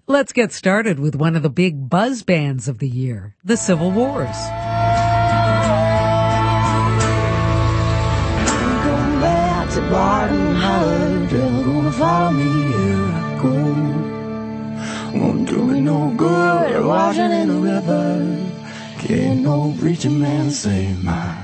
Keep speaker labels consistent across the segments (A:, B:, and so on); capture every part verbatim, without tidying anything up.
A: Let's get started with one of the big buzz bands of the year, the Civil Wars.
B: Barton Hollow, devil gonna follow me here I go. Won't do me no good washing in the river. Can't no preaching man save my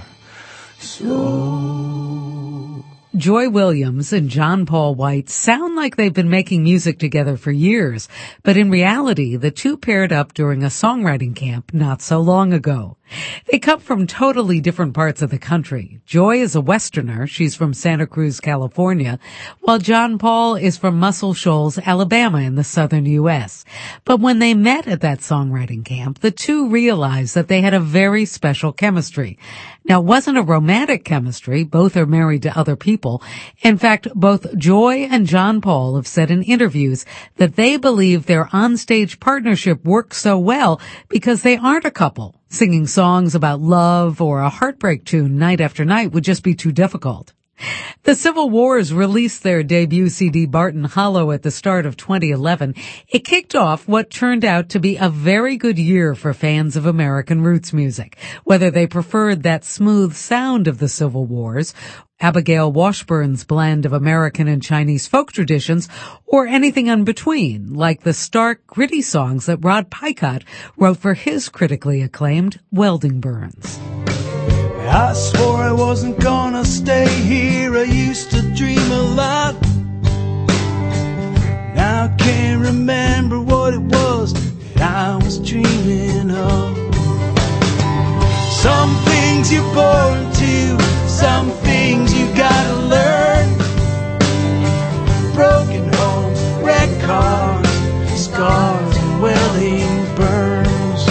B: soul.
A: Joy Williams and John Paul White sound like they've been making music together for years, but in reality, the two paired up during a songwriting camp not so long ago. They come from totally different parts of the country. Joy is a Westerner. She's from Santa Cruz, California, while John Paul is from Muscle Shoals, Alabama in the southern U S. But when they met at that songwriting camp, the two realized that they had a very special chemistry. Now, it wasn't a romantic chemistry. Both are married to other people. In fact, both Joy and John Paul have said in interviews that they believe their onstage partnership works so well because they aren't a couple. Singing songs about love or a heartbreak tune night after night would just be too difficult. The Civil Wars released their debut C D Barton Hollow at the start of twenty eleven. It kicked off what turned out to be a very good year for fans of American roots music, whether they preferred that smooth sound of the Civil Wars, Abigail Washburn's blend of American and Chinese folk traditions, or anything in between, like the stark, gritty songs that Rod Picott wrote for his critically acclaimed Welding Burns.
B: I swore I wasn't gonna stay here. I used to dream a lot. Now I can't remember what it was that I was dreaming of. Some things you're born to, some things you gotta learn. Broken homes, wrecked cars, scars and welding burns.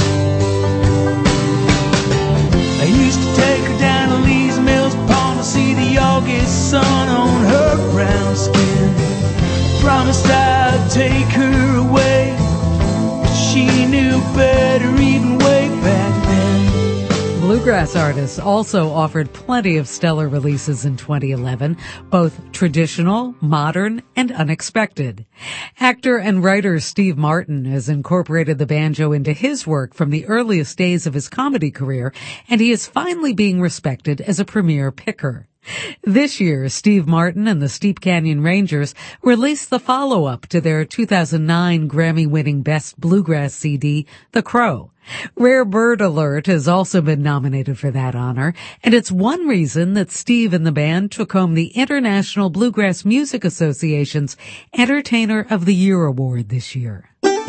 B: I used to take her down to Lee's Mills Pond to see the August sun on her brown skin. Promised I'd take her away, but she knew better even way back then.
A: Bluegrass artists also offered plenty of stellar releases in twenty eleven, both traditional, modern, and unexpected. Actor and writer Steve Martin has incorporated the banjo into his work from the earliest days of his comedy career, and he is finally being respected as a premier picker. This year, Steve Martin and the Steep Canyon Rangers released the follow-up to their two thousand nine Grammy-winning Best Bluegrass C D, The Crow. Rare Bird Alert has also been nominated for that honor, and it's one reason that Steve and the band took home the International Bluegrass Music Association's Entertainer of the Year award this year.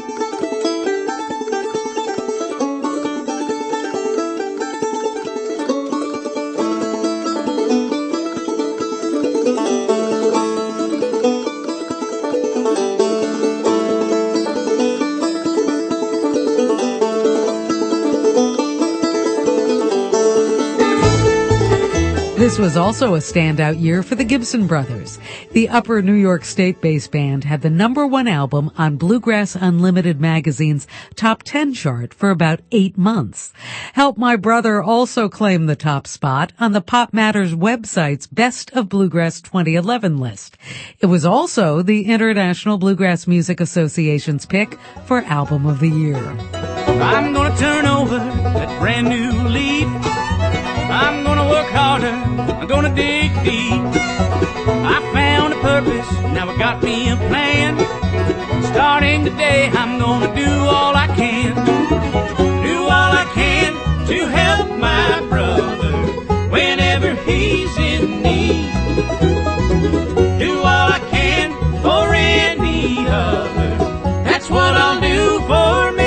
A: This was also a standout year for the Gibson Brothers. The Upper New York State-based band had the number one album on Bluegrass Unlimited magazine's top ten chart for about eight months. Help My Brother also claimed the top spot on the Pop Matters website's Best of Bluegrass twenty eleven list. It was also the International Bluegrass Music Association's pick for Album of the Year.
C: I'm gonna turn over that brand new leaf. I'm gonna work harder, I'm gonna dig deep. I found a purpose, now I got me a plan. Starting today, I'm gonna do all I can. Do all I can to help my brother whenever he's in need. Do all I can for any other, that's what I'll do for me.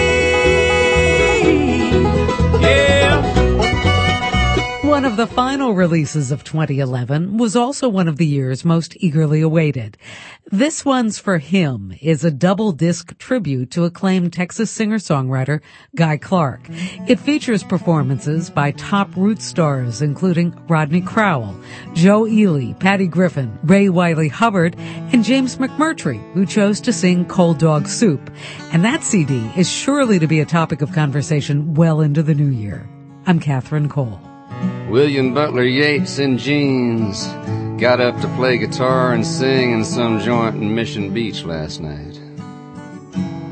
A: One of the final releases of twenty eleven was also one of the year's most eagerly awaited. This One's for Him is a double-disc tribute to acclaimed Texas singer-songwriter Guy Clark. It features performances by top roots stars including Rodney Crowell, Joe Ely, Patty Griffin, Ray Wiley Hubbard, and James McMurtry, who chose to sing Cold Dog Soup. And that C D is surely to be a topic of conversation well into the new year. I'm Catherine Cole.
D: William Butler Yeats in jeans got up to play guitar and sing in some joint in Mission Beach last night.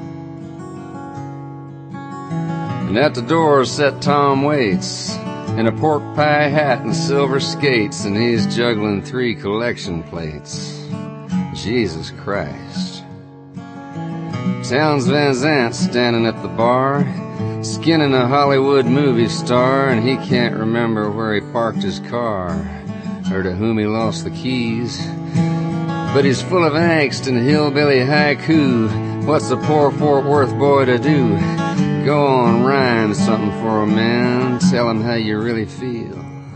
D: And at the door sat Tom Waits in a pork pie hat and silver skates, and he's juggling three collection plates. Jesus Christ. Townes Van Zandt standing at the bar, skinning a Hollywood movie star, and he can't remember where he parked his car or to whom he lost the keys. But he's full of angst and hillbilly haiku. What's a poor Fort Worth boy to do? Go on, rhyme something for a man. Tell him how you really feel.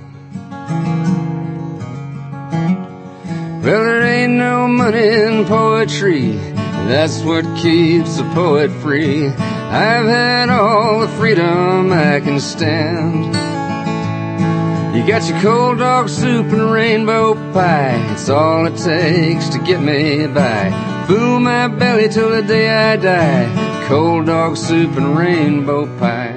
D: Well, there ain't no money in poetry. That's what keeps a poet free. I've had all the freedom I can stand. You got your cold dog soup and rainbow pie. It's all it takes to get me by. Fool my belly till the day I die. Cold dog soup and rainbow pie.